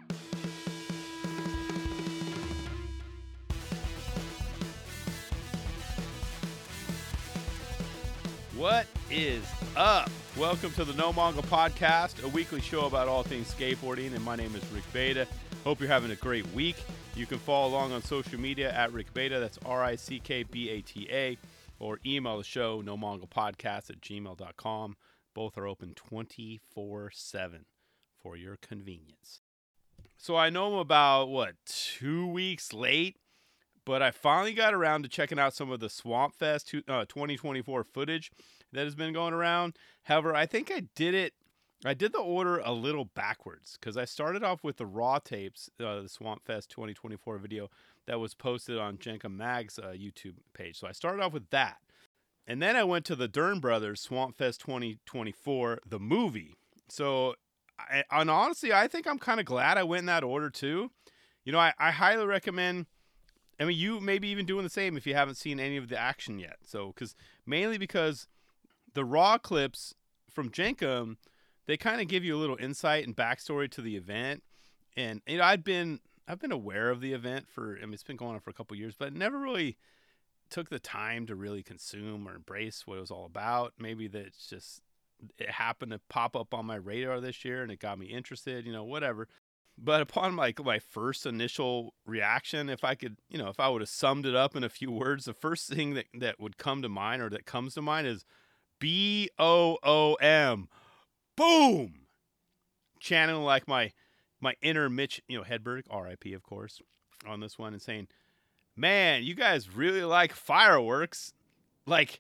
What is up? Welcome to the No Manga Podcast, a weekly show about all things skateboarding, and my name is Rick Beta. Hope you're having a great week. You can follow along on social media at Rick Beta, that's RickBata, or email the show, nomangapodcast@gmail.com. Both are open 24/7 for your convenience. So I know I'm about, 2 weeks late, but I finally got around to checking out some of the Swamp Fest 2024 footage that has been going around. However, I think I did the order a little backwards because I started off with the raw tapes, the Swamp Fest 2024 video that was posted on Jenka Mag's YouTube page. So I started off with that. And then I went to the Dern Brothers Swamp Fest 2024, the movie. So, and honestly, I think I'm kind of glad I went in that order too. You know, I highly recommend... I mean, you maybe even doing the same if you haven't seen any of the action yet. So, mainly because the raw clips from Jenkem, they kind of give you a little insight and backstory to the event. And you know, I've been aware of the event it's been going on for a couple years, but never really took the time to really consume or embrace what it was all about. Maybe that it happened to pop up on my radar this year and it got me interested, whatever. But upon my first initial reaction, if I would have summed it up in a few words, the first thing that would come to mind, or that comes to mind, is BOOM. Boom! Channeling like my inner Mitch, Hedberg, RIP, of course, on this one, and saying, man, you guys really like fireworks. Like,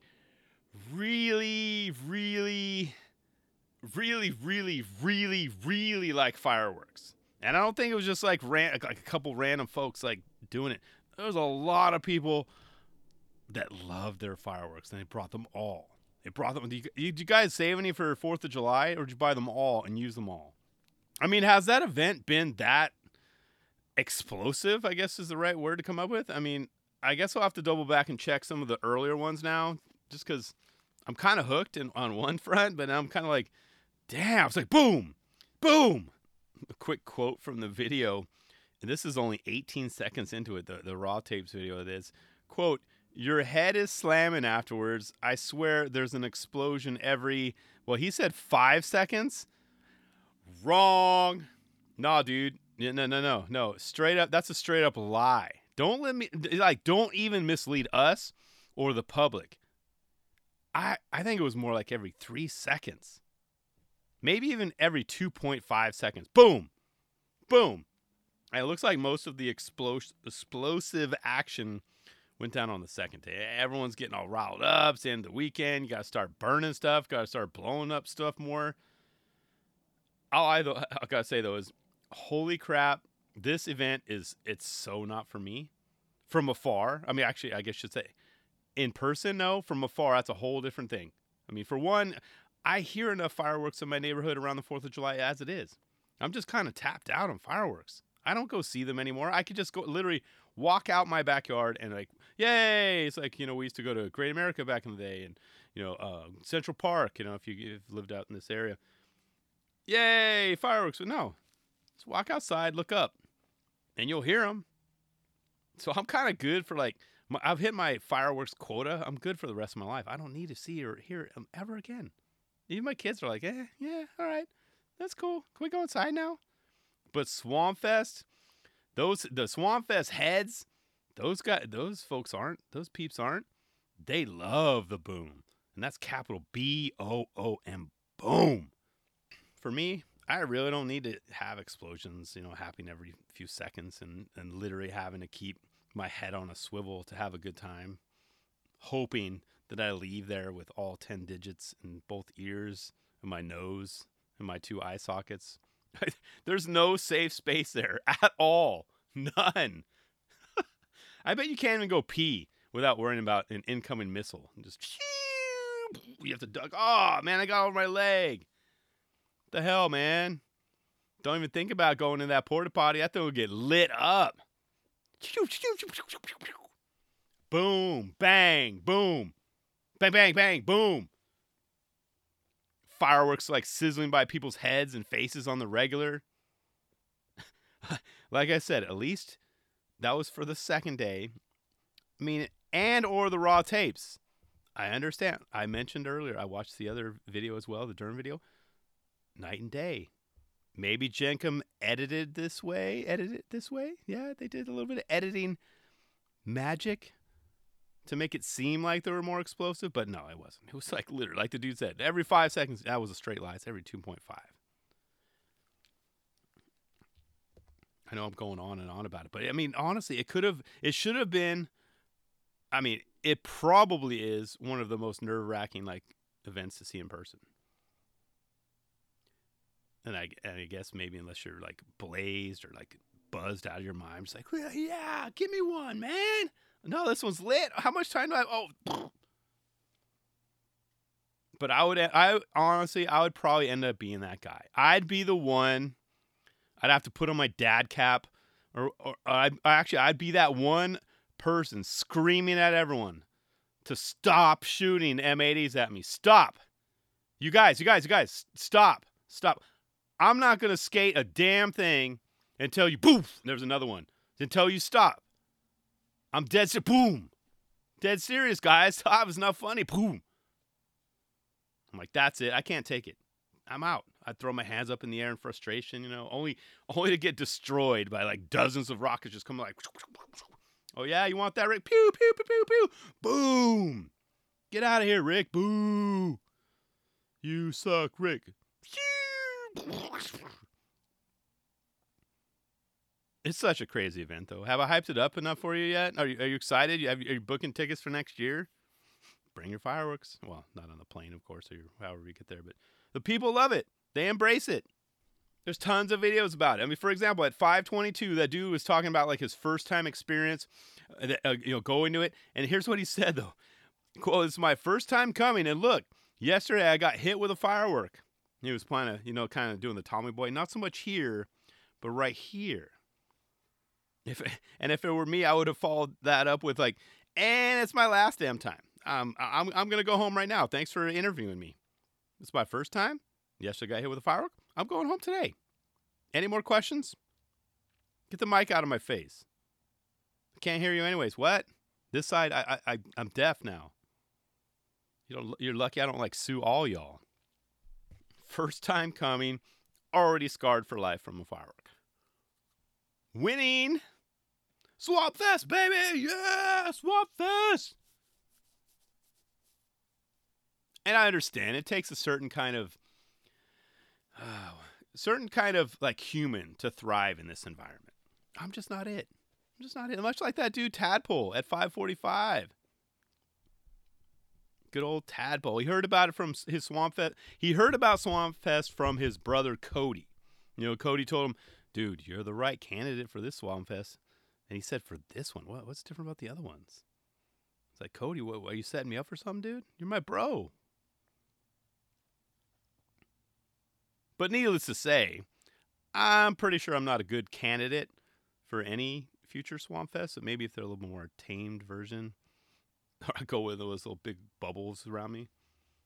really, really, really, really, really, really like fireworks. And I don't think it was just like a couple random folks like doing it. There was a lot of people that loved their fireworks, and they brought them all. Did you guys save any for 4th of July, or did you buy them all and use them all? I mean, has that event been that explosive, I guess is the right word to come up with? I mean, I guess I'll have to double back and check some of the earlier ones now, just because I'm kind of hooked on one front, but I'm kind of like, damn, it's like boom, boom. A quick quote from the video, and this is only 18 seconds into it, the raw tapes video it is, quote, your head is slamming afterwards. I swear there's an explosion every, he said 5 seconds? Wrong. Nah, dude. No. Straight up, that's a straight up lie. Don't even mislead us or the public. I think it was more like every 3 seconds. Maybe even every 2.5 seconds. Boom. Boom. And it looks like most of the explosive action went down on the second day. Everyone's getting all riled up. It's the end of the weekend. You got to start burning stuff. Got to start blowing up stuff more. All I got to say, though, is holy crap. This event it's so not for me. From afar. I mean, actually, I guess I should say in person, no. From afar, that's a whole different thing. I mean, for one, I hear enough fireworks in my neighborhood around the 4th of July as it is. I'm just kind of tapped out on fireworks. I don't go see them anymore. I could just go literally walk out my backyard and like, yay! It's like, we used to go to Great America back in the day and, Central Park, if you've lived out in this area. Yay! Fireworks. But no. Just walk outside, look up, and you'll hear them. So I'm kind of good for I've hit my fireworks quota. I'm good for the rest of my life. I don't need to see or hear them ever again. Even my kids are like, yeah, all right. That's cool. Can we go inside now? But Swamp Fest, the Swamp Fest heads, those peeps aren't. They love the boom. And that's capital BOOM. Boom. For me, I really don't need to have explosions, happening every few seconds and literally having to keep my head on a swivel to have a good time, hoping that I leave there with all 10 digits in both ears and my nose and my 2 eye sockets. There's no safe space there at all. None. I bet you can't even go pee without worrying about an incoming missile. Just, you have to duck. Oh, man, I got over my leg. What the hell, man? Don't even think about going in that porta potty. That thing will get lit up. Boom, bang, boom. Bang, bang, bang, boom. Fireworks like sizzling by people's heads and faces on the regular. Like I said, at least that was for the second day. I mean, and or the raw tapes. I understand. I mentioned earlier, I watched the other video as well, the Dern video. Night and day. Maybe Jenkem edited it this way. Yeah, they did a little bit of editing magic to make it seem like they were more explosive, but no, it wasn't. It was like literally, like the dude said, every 5 seconds, that was a straight lie. It's every 2.5. I know I'm going on and on about it, but I mean, honestly, it should have been, I mean, it probably is one of the most nerve-wracking, like, events to see in person. And I guess maybe unless you're, like, blazed or, like, buzzed out of your mind, just like, yeah, give me one, man. No, this one's lit. How much time do I have? Oh. But I honestly would probably end up being that guy. I'd be the one. I'd have to put on my dad cap, or I'd be that one person screaming at everyone to stop shooting M80s at me. Stop. You guys, stop. I'm not going to skate a damn thing until you, poof, there's another one. Until you stop. I'm dead serious. Boom. Dead serious, guys. Stop. It's not funny. Boom. I'm like, that's it. I can't take it. I'm out. I'd throw my hands up in the air in frustration, only to get destroyed by like dozens of rockets just coming like, oh yeah, you want that, Rick? Pew, pew, pew, pew, pew. Boom. Get out of here, Rick. Boo. You suck, Rick. It's such a crazy event, though. Have I hyped it up enough for you yet? Are you excited? Are you booking tickets for next year? Bring your fireworks. Well, not on the plane, of course, or however you get there, but the people love it. They embrace it. There's tons of videos about it. I mean, for example, at 522, that dude was talking about like his first time experience, going to it. And here's what he said, though. Quote, "It's my first time coming. And look, yesterday I got hit with a firework." He was planning to, kind of doing the Tommy Boy. Not so much here, but right here. If it were me, I would have followed that up with like, and it's my last damn time. I'm going to go home right now. Thanks for interviewing me. It's my first time. Yesterday I got hit with a firework. I'm going home today. Any more questions? Get the mic out of my face. I can't hear you anyways. What? This side, I'm deaf now. You're lucky I don't like sue all y'all. First time coming, already scarred for life from a firework. Winning. Swamp Fest, baby. Yeah, Swamp Fest. And I understand it takes a certain kind of like human to thrive in this environment. I'm just not it. Much like that dude Tadpole at 545. Good old Tadpole. He heard about it from his Swamp Fest. He heard about Swamp Fest from his brother Cody. Cody told him, "Dude, you're the right candidate for this Swamp Fest." And he said, "For this one, what's different about the other ones?" It's like, "Cody, what are you setting me up for something, dude? You're my bro." But needless to say, I'm pretty sure I'm not a good candidate for any future Swamp Fest. So maybe if they're a little more tamed version, or I go with those little big bubbles around me,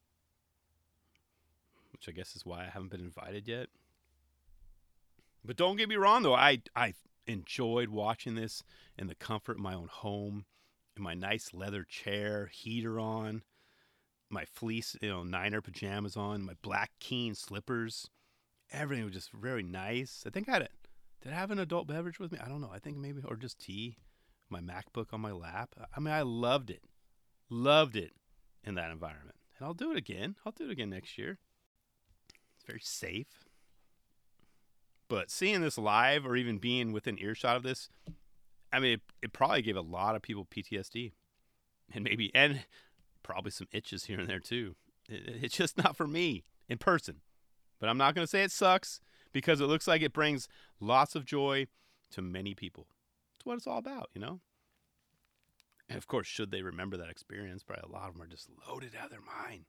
which I guess is why I haven't been invited yet. But don't get me wrong, though. I enjoyed watching this in the comfort of my own home, in my nice leather chair, heater on, my fleece, Niner pajamas on, my black Keen slippers. Everything was just very nice. I think did I have an adult beverage with me? I don't know. I think maybe, or just tea, my MacBook on my lap. I mean, I loved it. Loved it in that environment. And I'll do it again. Next year. It's very safe. But seeing this live or even being within earshot of this, I mean, it probably gave a lot of people PTSD. And probably some itches here and there too. It's just not for me in person. But I'm not going to say it sucks because it looks like it brings lots of joy to many people. It's what it's all about, And of course, should they remember that experience, probably a lot of them are just loaded out of their mind.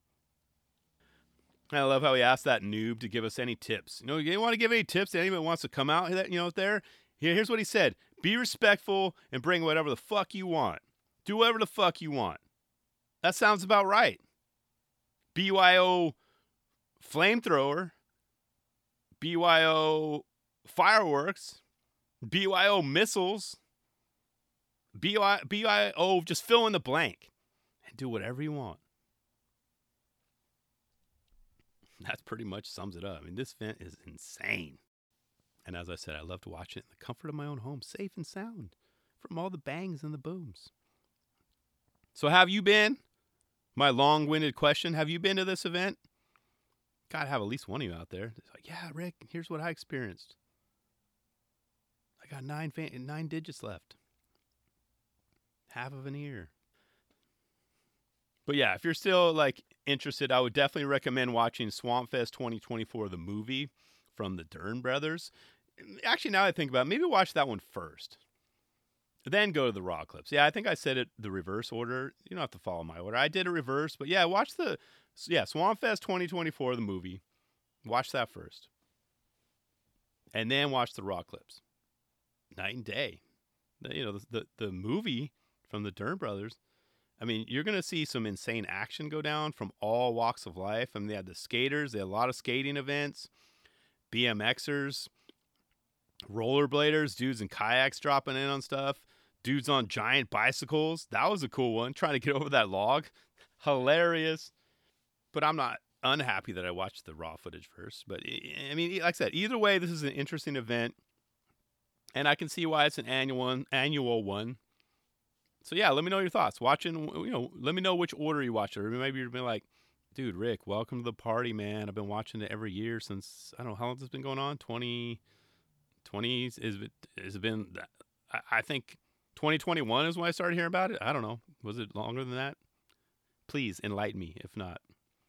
I love how he asked that noob to give us any tips. You want to give any tips to anyone who wants to come out there? Here's what he said. Be respectful and bring whatever the fuck you want. Do whatever the fuck you want. That sounds about right. BYO flamethrower. BYO fireworks. BYO missiles. BYO, just fill in the blank and do whatever you want. That pretty much sums it up. I mean, this event is insane. And as I said, I love to watch it in the comfort of my own home, safe and sound from all the bangs and the booms. So have you been? My long-winded question, have you been to this event? Gotta have at least one of you out there. It's like, yeah, Rick, here's what I experienced. I got nine digits left. Half of an ear. But yeah, if you're still like interested, I would definitely recommend watching Swampfest 2024, the movie from the Dern brothers. Actually, now I think about it, maybe watch that one first. Then go to the Raw clips. Yeah, I think I said it the reverse order. You don't have to follow my order. I did a reverse, but yeah, watch Swampfest 2024, the movie. Watch that first. And then watch the Raw clips. Night and day. The movie from the Dern brothers. I mean, you're going to see some insane action go down from all walks of life. I mean, they had the skaters. They had a lot of skating events. BMXers. Rollerbladers. Dudes in kayaks dropping in on stuff. Dudes on giant bicycles. That was a cool one. Trying to get over that log. Hilarious. But I'm not unhappy that I watched the Raw footage first. But, I mean, like I said, either way, this is an interesting event. And I can see why it's an annual one. So yeah, let me know your thoughts. Watching, let me know which order you watch it. Or maybe you're like, dude, Rick, welcome to the party, man. I've been watching it every year since, I don't know, how long has this been going on? 2020, has it been, I think 2021 is when I started hearing about it. I don't know. Was it longer than that? Please enlighten me, if not.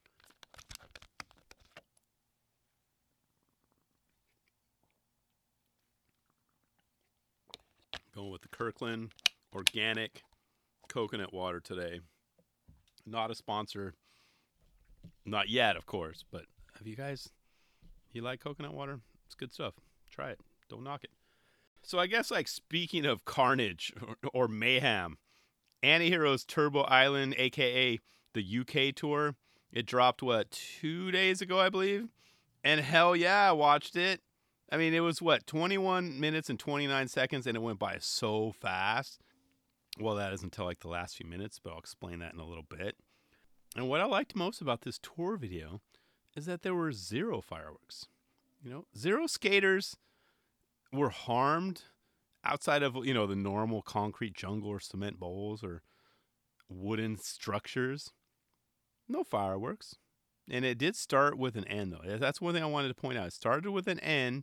Going with the Kirkland organic coconut water today. Not a sponsor. Not yet, of course. But have you like coconut water? It's good stuff. Try it. Don't knock it. So I guess, like, speaking of carnage or mayhem, Antiheroes Turbo Island, a.k.a. the UK tour, it dropped, 2 days ago, I believe? And hell yeah, I watched it. I mean, it was 21 minutes and 29 seconds, and it went by so fast. Well, that is until like the last few minutes, but I'll explain that in a little bit. And what I liked most about this tour video is that there were zero fireworks. Zero skaters were harmed outside of, the normal concrete jungle or cement bowls or wooden structures. No fireworks. And it did start with an end, though. That's one thing I wanted to point out. It started with an end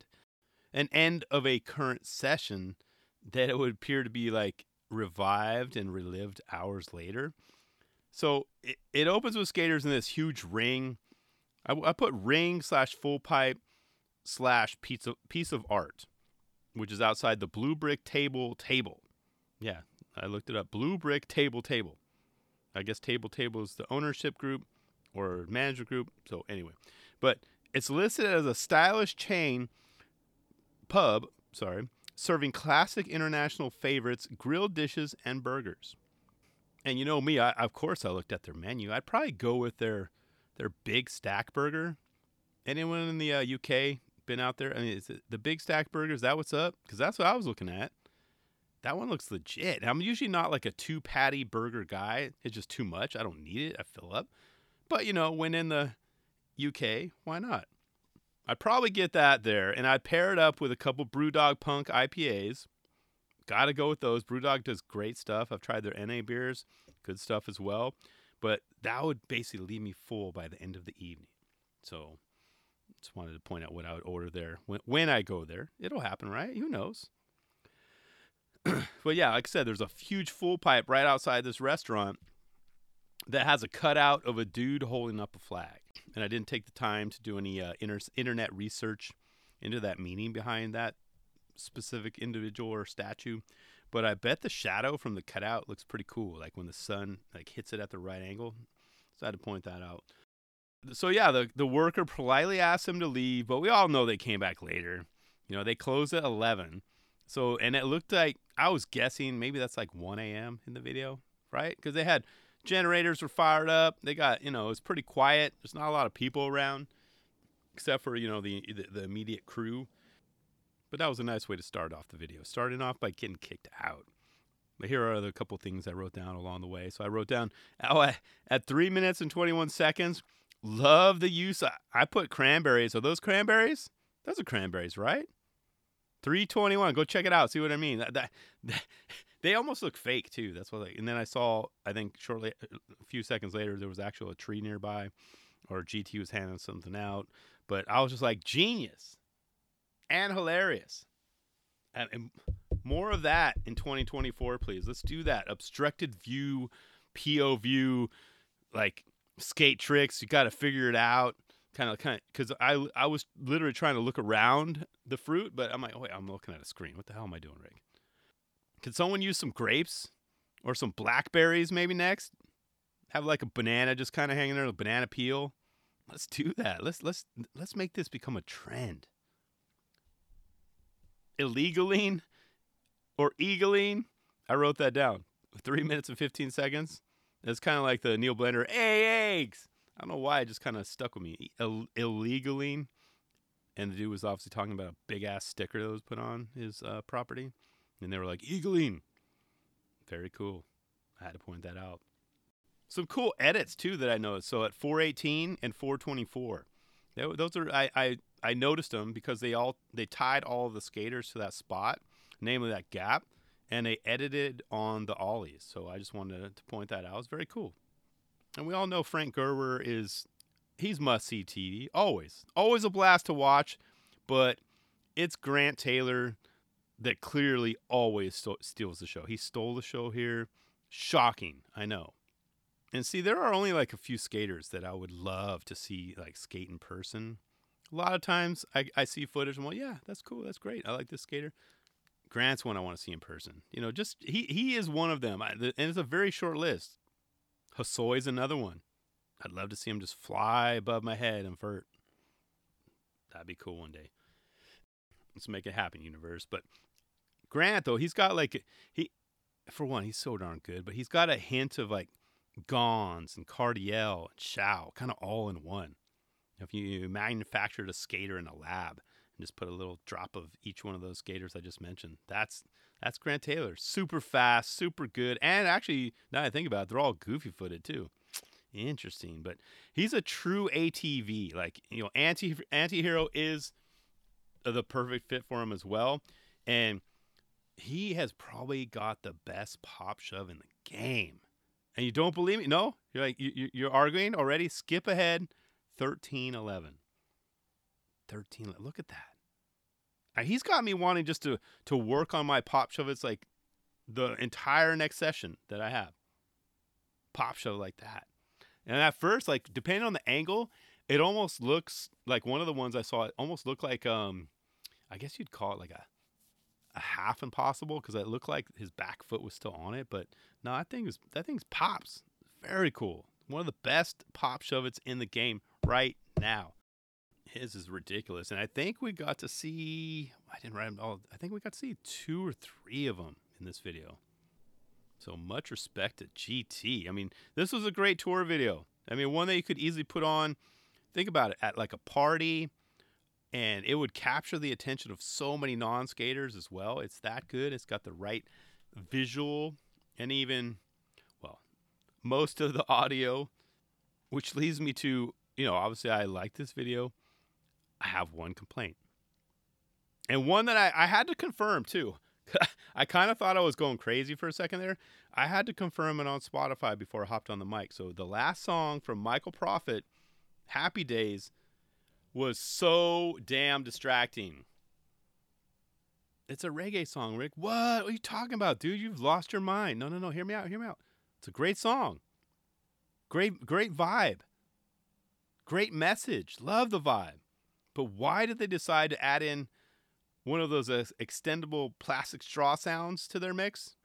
of a current session that it would appear to be like revived and relived hours later. So it opens with skaters in this huge ring. I put ring / full pipe / piece of art, which is outside the Blue Brick Table. Yeah, I looked it up. Blue Brick Table. I guess Table is the ownership group or manager group. So anyway, but it's listed as a stylish chain pub, serving classic international favorites, grilled dishes, and burgers. And you know me, of course I looked at their menu. I'd probably go with their Big Stack Burger. Anyone in the UK been out there? I mean, is it the Big Stack Burger? Is that what's up? Because that's what I was looking at. That one looks legit. I'm usually not like a 2-patty burger guy. It's just too much. I don't need it. I fill up. But, when in the UK, why not? I'd probably get that there, and I'd pair it up with a couple Brewdog Punk IPAs. Gotta go with those. Brewdog does great stuff. I've tried their NA beers. Good stuff as well. But that would basically leave me full by the end of the evening. So just wanted to point out what I would order there. When I go there, it'll happen, right? Who knows? But yeah, like I said, there's a huge full pipe right outside this restaurant that has a cutout of a dude holding up a flag. And I didn't take the time to do any internet research into that meaning behind that specific individual or statue. But I bet the shadow from the cutout looks pretty cool, like when the sun hits it at the right angle. So I had to point that out. So yeah, the worker politely asked him to leave, but we all know they came back later. They closed at 11. So, and it looked like, I was guessing maybe that's like 1 a.m. in the video, right? Because they had generators were fired up. They got, it was pretty quiet. There's not a lot of people around, except for, the immediate crew. But that was a nice way to start off the video. Starting off by getting kicked out. But here are the couple things I wrote down along the way. So I wrote down, at 3 minutes and 21 seconds, love the use. I put cranberries. Are those cranberries? Those are cranberries, right? 3:21. Go check it out. See what I mean? They almost look fake, too. That's what. And then I saw, I think shortly, a few seconds later, there was actually a tree nearby, or GT was handing something out. But I was just like, genius and hilarious. And more of that in 2024, please. Let's do that. Obstructed view, PO view, like skate tricks. You got to figure it out. Kind of, because I was literally trying to look around the fruit, but I'm like, oh, wait, I'm looking at a screen. What the hell am I doing, Rick? Could someone use some grapes or some blackberries maybe next? Have like a banana just kind of hanging there, a banana peel. Let's do that. Let's make this become a trend. Illegaline or eagling. I wrote that down. 3 minutes and 15 seconds. It's kind of like the Neil Blender, hey, eggs. I don't know why it just kind of stuck with me. Illegaling. And the dude was obviously talking about a big-ass sticker that was put on his property. And they were like, eagling. Very cool. I had to point that out. Some cool edits, too, that I noticed. So at 4:18 and 4:24. Those are I noticed them because they tied all of the skaters to that spot, namely that gap, and they edited on the ollies. So I just wanted to point that out. It's very cool. And we all know Frank Gerber he's must-see TV. Always a blast to watch, but it's Grant Taylor that clearly always steals the show. He stole the show here. Shocking, I know. And see, there are only like a few skaters that I would love to see like skate in person. A lot of times I see footage and I'm like, yeah, that's cool. That's great. I like this skater. Grant's one I want to see in person. You know, just he is one of them. And it's a very short list. Hossoi's another one. I'd love to see him just fly above my head and vert. That'd be cool one day. Let's make it happen, universe. But Grant, though, he's got like, for one, he's so darn good, but he's got a hint of like Gons and Cardiel and Shao, kind of all in one. If you manufactured a skater in a lab and just put a little drop of each one of those skaters I just mentioned, that's Grant Taylor. Super fast, super good, and actually, now I think about it, they're all goofy-footed too. Interesting, but he's a true ATV. Like, you know, Anti-Hero is the perfect fit for him as well, and he has probably got the best pop shove in the game. And you don't believe me? No? You're like you're arguing already? Skip ahead. 13:11. Look at that. He's got me wanting just to work on my pop shove. It's like the entire next session that I have. Pop shove like that. And at first, like, depending on the angle, it almost looks like one of the ones I saw. It almost looked like I guess you'd call it like a half impossible, because it looked like his back foot was still on it. But no, that thing's pops. Very cool. One of the best pop shove-its in the game right now. His is ridiculous. And I think we got to see, I didn't write them all, I think we got to see 2 or 3 of them in this video. So much respect to GT. I mean, this was a great tour video. I mean, one that you could easily put on, think about it, at like a party, and it would capture the attention of so many non-skaters as well. It's that good. It's got the right visual and even, well, most of the audio, which leads me to, you know, obviously I like this video. I have one complaint. And one that I had to confirm too. I kind of thought I was going crazy for a second there. I had to confirm it on Spotify before I hopped on the mic. So the last song from Michael Prophet, Happy Days, was so damn distracting. It's a reggae song, Rick. What are you talking about, dude? You've lost your mind. No. Hear me out. It's a great song. Great vibe. Great message. Love the vibe. But why did they decide to add in one of those extendable plastic straw sounds to their mix?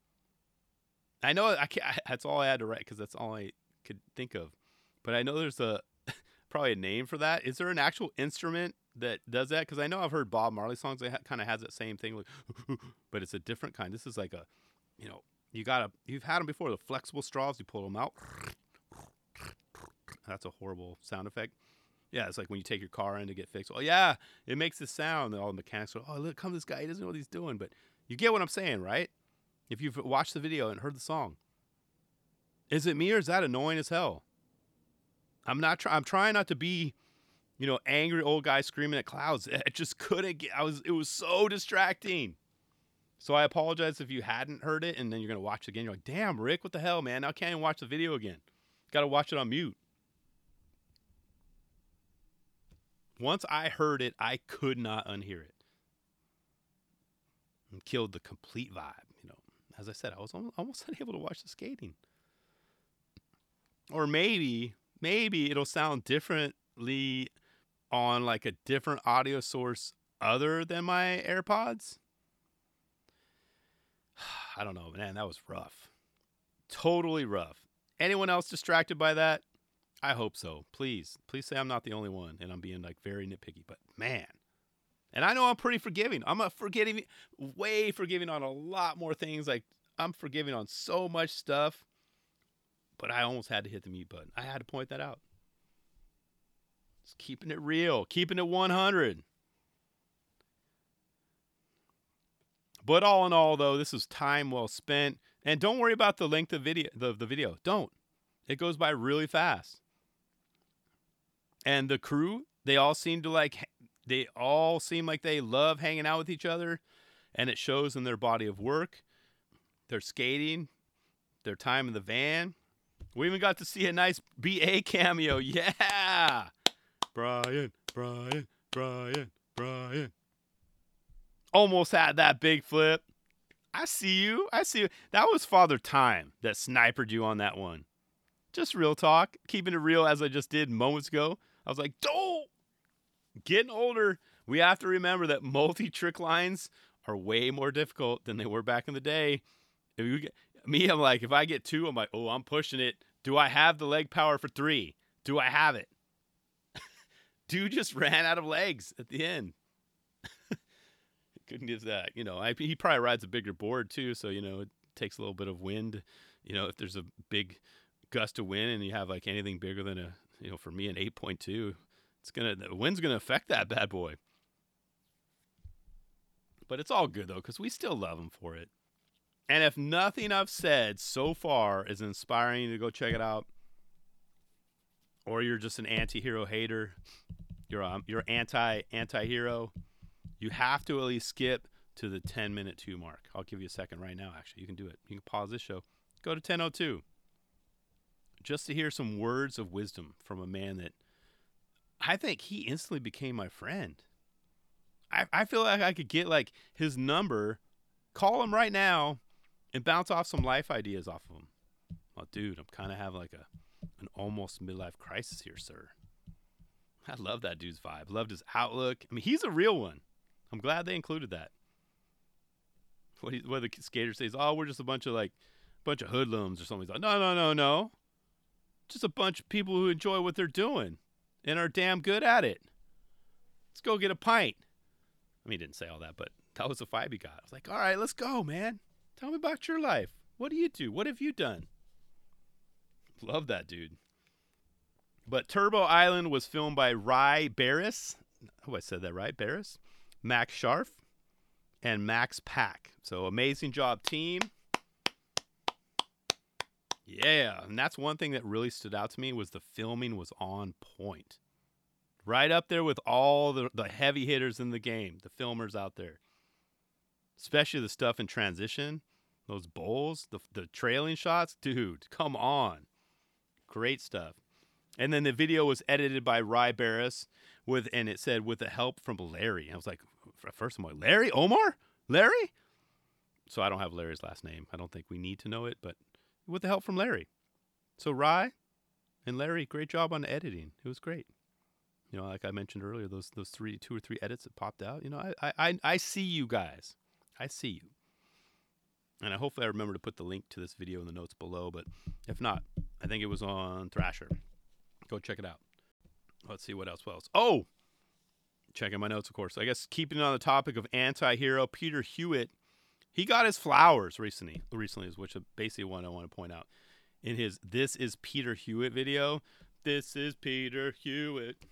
I know that's all I had to write because that's all I could think of. But I know there's probably a name for that. Is there an actual instrument that does that? Because I know I've heard Bob Marley songs that kind of has that same thing, like, but it's a different kind. This is like a, you know, you've had them before, the flexible straws. You pull them out. That's a horrible sound effect. Yeah, it's like when you take your car in to get fixed. Oh, yeah, it makes this sound. And all the mechanics go, oh, look, come this guy. He doesn't know what he's doing. But you get what I'm saying, right? If you've watched the video and heard the song. Is it me or is that annoying as hell? I'm trying not to be, angry old guy screaming at clouds. It just couldn't get, it was so distracting. So I apologize if you hadn't heard it and then you're going to watch it again. You're like, damn, Rick, what the hell, man? Now I can't even watch the video again. Got to watch it on mute. Once I heard it, I could not unhear it. And killed the complete vibe. As I said, I was almost unable to watch the skating. Or maybe it'll sound differently on like a different audio source other than my AirPods. I don't know, man. That was rough. Totally rough. Anyone else distracted by that? I hope so. Please say I'm not the only one and I'm being like very nitpicky. But man, and I know I'm pretty forgiving. I'm way forgiving on a lot more things. Like I'm forgiving on so much stuff. But I almost had to hit the mute button. I had to point that out. Just keeping it real, keeping it 100. But all in all, though, this is time well spent. And don't worry about the length of the video. Don't. It goes by really fast. And the crew, they all seem like they love hanging out with each other. And it shows in their body of work. Their skating, their time in the van. We even got to see a nice BA cameo. Yeah. Brian. Almost had that big flip. I see you. That was Father Time that snipered you on that one. Just real talk. Keeping it real as I just did moments ago. I was like, don't. Getting older, we have to remember that multi-trick lines are way more difficult than they were back in the day. I'm like, if I get 2, I'm like, oh, I'm pushing it. Do I have the leg power for 3? Do I have it? Dude just ran out of legs at the end. Couldn't get that. He probably rides a bigger board too, so it takes a little bit of wind. If there's a big gust of wind and you have like anything bigger than for me an 8.2, the wind's gonna affect that bad boy. But it's all good though, because we still love him for it. And if nothing I've said so far is inspiring you to go check it out, or you're just an anti-hero hater, you're anti-hero, you have to at least skip to the 10-minute 2 mark. I'll give you a second right now, actually. You can do it. You can pause this show. Go to 10:02. Just to hear some words of wisdom from a man that I think he instantly became my friend. I feel like I could get like his number, call him right now, and bounce off some life ideas off of him. Well, dude, I'm kind of having like an almost midlife crisis here, sir. I love that dude's vibe. Loved his outlook. I mean, he's a real one. I'm glad they included that. What the skater says, oh, we're just a bunch of hoodlums or something. He's like, no. Just a bunch of people who enjoy what they're doing and are damn good at it. Let's go get a pint. I mean, he didn't say all that, but that was the vibe he got. I was like, all right, let's go, man. Tell me about your life. What do you do? What have you done? Love that dude. But Turbo Island was filmed by Rye Barris. Oh, I said that right. Barris, Max Scharf, and Max Pack. So amazing job, team. Yeah, and that's one thing that really stood out to me was the filming was on point. Right up there with all the heavy hitters in the game, the filmers out there. Especially the stuff in transition, those bowls, the trailing shots. Dude, come on. Great stuff. And then the video was edited by Rye Barris and it said with the help from Larry. And I was like, first I'm like, Larry? Omar? Larry? So I don't have Larry's last name. I don't think we need to know it, but with the help from Larry. So Rye and Larry, great job on the editing. It was great. Like I mentioned earlier, those 2 or 3 edits that popped out. I see you guys. I see you. And hopefully I remember to put the link to this video in the notes below. But if not, I think it was on Thrasher. Go check it out. Let's see what else. Oh, checking my notes, of course. I guess keeping on the topic of anti-hero, Peter Hewitt, he got his flowers recently, which is basically what I want to point out. In his This Is Peter Hewitt video, this is Peter Hewitt.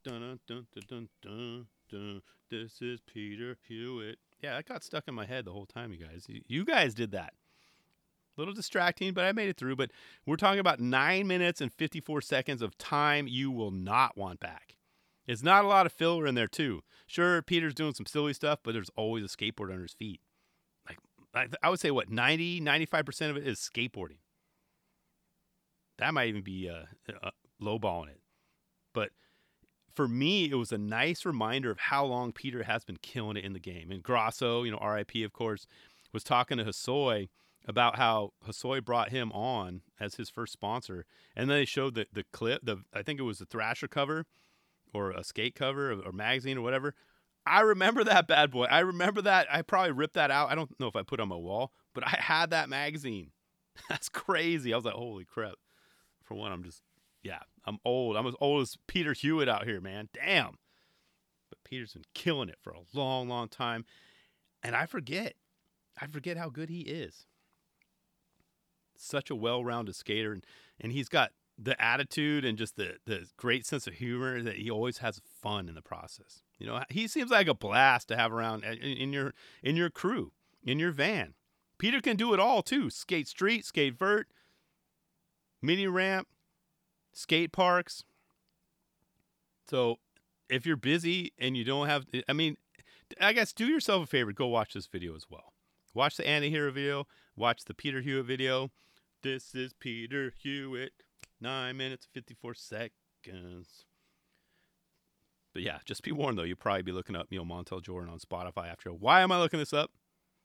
Dun, dun, dun, dun, dun, dun. This is Peter Hewitt. Yeah, that got stuck in my head the whole time, you guys. You guys did that. A little distracting, but I made it through. But we're talking about 9 minutes and 54 seconds of time you will not want back. It's not a lot of filler in there, too. Sure, Peter's doing some silly stuff, but there's always a skateboard under his feet. Like, I would say, 95% of it is skateboarding. That might even be lowballing it. But for me, it was a nice reminder of how long Peter has been killing it in the game. And Grasso, RIP, of course, was talking to Hosoi about how Hosoi brought him on as his first sponsor. And then they showed the clip, I think it was a Thrasher cover or a skate cover or magazine or whatever. I remember that bad boy. I remember that. I probably ripped that out. I don't know if I put it on my wall, but I had that magazine. That's crazy. I was like, holy crap. For one, I'm old. I'm as old as Peter Hewitt out here, man. Damn. But Peter's been killing it for a long, long time. And I forget how good he is. Such a well-rounded skater. And he's got the attitude and just the great sense of humor that he always has fun in the process. He seems like a blast to have around in your crew, in your van. Peter can do it all, too. Skate street, skate vert, mini ramp, skate parks. So if you're busy and you don't have, I guess do yourself a favor. Go watch this video as well. Watch the Anti-Hero video. Watch the Peter Hewitt video. This is Peter Hewitt. 9 minutes, 54 seconds. But yeah, just be warned, though. You'll probably be looking up, Montel Jordan on Spotify after. Why am I looking this up?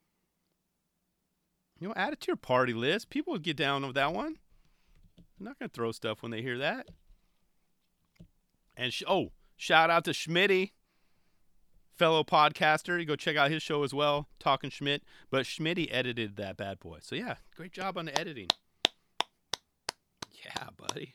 Add it to your party list. People would get down with that one. I'm not going to throw stuff when they hear that. And shout out to Schmitty, fellow podcaster. You go check out his show as well, Talking Schmidt. But Schmitty edited that bad boy. So yeah, great job on the editing. Yeah, buddy.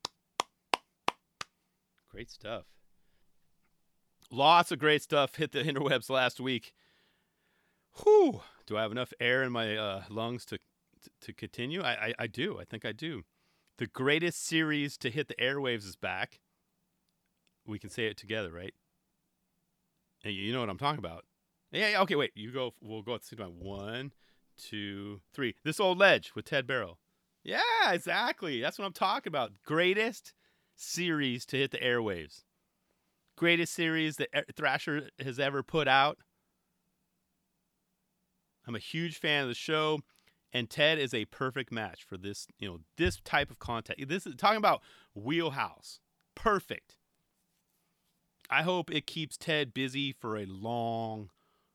Great stuff. Lots of great stuff hit the interwebs last week. Whew. Do I have enough air in my lungs to continue? I do. I think I do. The greatest series to hit the airwaves is back. We can say it together, right? And you know what I'm talking about. Yeah. Okay, wait. You go. We'll go at the same time. 1, 2, 3. This Old Ledge with Ted Barrow. Yeah, exactly. That's what I'm talking about. Greatest series to hit the airwaves. Greatest series that Thrasher has ever put out. I'm a huge fan of the show, and Ted is a perfect match for this, this type of content. This is talking about wheelhouse. Perfect. I hope it keeps Ted busy for a long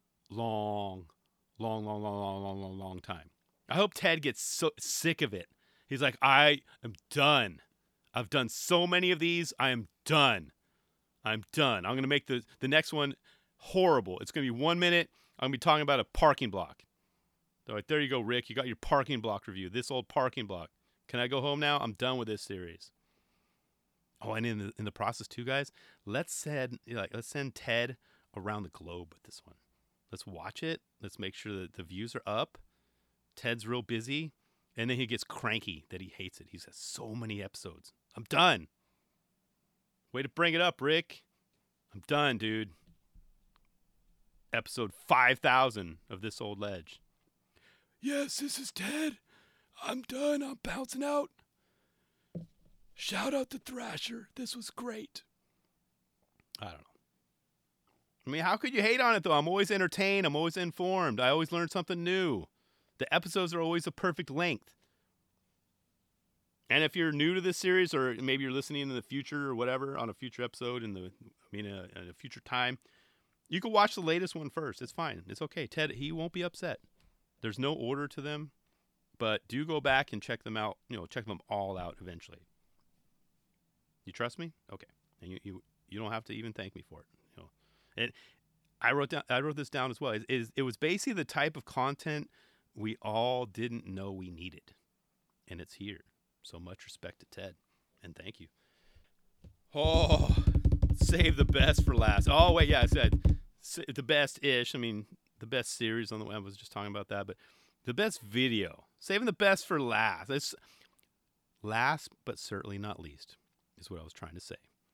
time. I hope Ted gets so sick of it. He's like, I am done. I've done so many of these. I am done. I'm going to make the next one horrible. It's going to be 1 minute. I'm going to be talking about a parking block. All right, there you go, Rick. You got your parking block review. This old parking block. Can I go home now? I'm done with this series. Oh, and in the process too, guys, let's send Ted around the globe with this one. Let's watch it. Let's make sure that the views are up. Ted's real busy, and then he gets cranky that he hates it. He's got so many episodes. I'm done. Way to bring it up, Rick. I'm done, dude. Episode 5,000 of This Old Ledge. Yes, this is Ted. I'm done. I'm bouncing out. Shout out to Thrasher. This was great. I don't know. How could you hate on it, though? I'm always entertained. I'm always informed. I always learn something new. The episodes are always a perfect length. And if you're new to this series, or maybe you're listening in the future or whatever on a future episode in a future time, you can watch the latest one first. It's fine. It's okay. Ted, he won't be upset. There's no order to them, but do go back and check them out. Check them all out eventually. You trust me? Okay. And you don't have to even thank me for it. And I wrote this down as well. It was basically the type of content we all didn't know we needed, and it's here. So much respect to Ted, and thank you. Oh, save the best for last. Oh wait, yeah, I said the best-ish. The best series on the web. I was just talking about that, but the best video. Saving the best for last. It's last, but certainly not least, is what I was trying to say.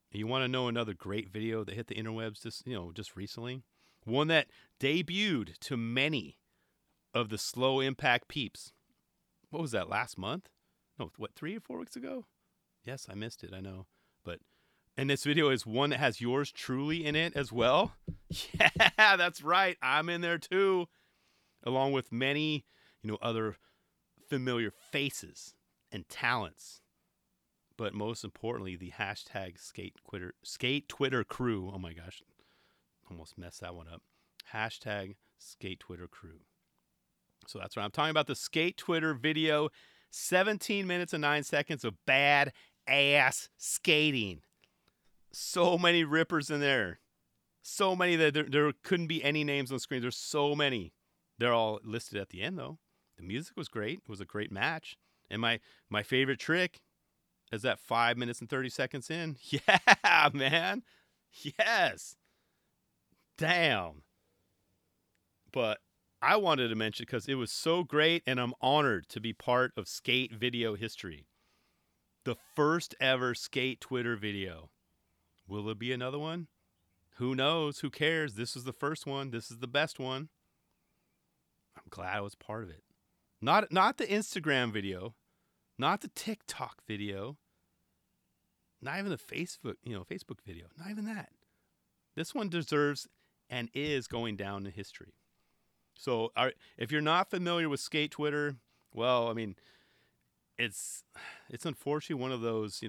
You want to know another great video that hit the interwebs just recently? One that debuted to many of the slow impact peeps. What was that, last month? No, 3 or 4 weeks ago? Yes, I missed it, I know. And this video is one that has yours truly in it as well. Yeah, that's right. I'm in there too, along with many, other familiar faces and talents. But most importantly, the hashtag Skate Twitter crew. Oh my gosh, almost messed that one up. Hashtag Skate Twitter crew. So that's right. I'm talking about the Skate Twitter video. 17 minutes and 9 seconds of bad ass skating. So many rippers in there. So many that there couldn't be any names on the screen. There's so many. They're all listed at the end, though. The music was great. It was a great match. And my favorite trick is that 5 minutes and 30 seconds in. Yeah, man. Yes. Damn. But I wanted to mention because it was so great, and I'm honored to be part of skate video history. The first ever skate Twitter video. Will there be another one? Who knows? Who cares? This is the first one. This is the best one. I'm glad I was part of it. Not the Instagram video, not the TikTok video, not even the Facebook video. Not even that. This one deserves and is going down in history. So, if you're not familiar with skate Twitter, well, I mean, it's unfortunately one of those,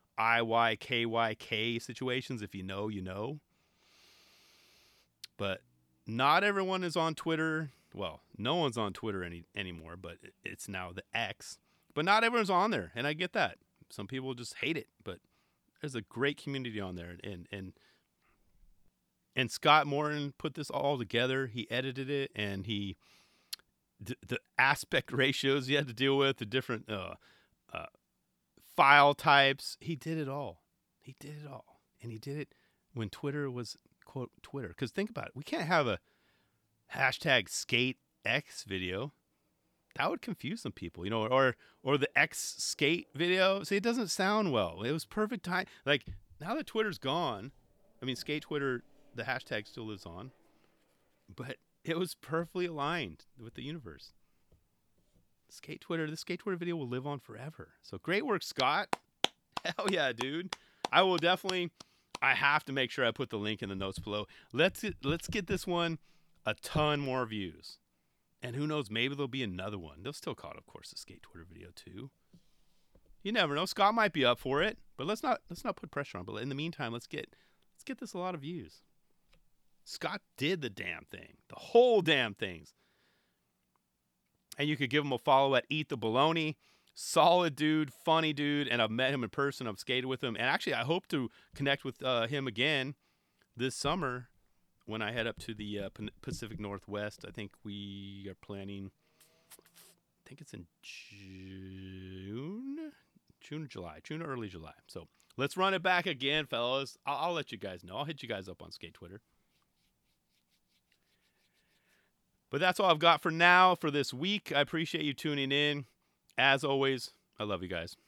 IYKYK situations. If you know, you know. But not everyone is on Twitter. Well, no one's on Twitter anymore, but it's now the X. But not everyone's on there, and I get that. Some people just hate it, but there's a great community on there, and Scott Morton put this all together. He edited it, and the aspect ratios you had to deal with, the different file types. He did it all. He did it all, and he did it when Twitter was quote Twitter. Because think about it, we can't have a hashtag skate X video. That would confuse some people, or the X skate video. See, it doesn't sound well. It was perfect time. Like, now that Twitter's gone, I mean, skate Twitter, the hashtag still lives on, but it was perfectly aligned with the universe. The skate Twitter video will live on forever. So great work, Scott. Hell yeah, dude. I have to make sure I put the link in the notes below. Let's get this one a ton more views. And who knows, maybe there'll be another one. They'll still call it, of course, the skate Twitter video too. You never know. Scott might be up for it, but let's not put pressure on. But in the meantime, let's get this a lot of views. Scott did the damn thing, the whole damn things. And you could give him a follow at Eat the Baloney. Solid dude, funny dude, and I've met him in person. I've skated with him, and actually, I hope to connect with him again this summer when I head up to the Pacific Northwest. I think we are planning. I think it's in June or July, June or early July. So let's run it back again, fellas. I'll let you guys know. I'll hit you guys up on Skate Twitter. But that's all I've got for now for this week. I appreciate you tuning in. As always, I love you guys.